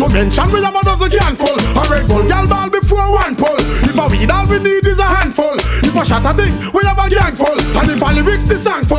mention we have a dozen canful. A Red Bull gal ball before one pull. If a weed all we need is a handful. If a shot a thing, we have a gang full. And if a lyrics the song full.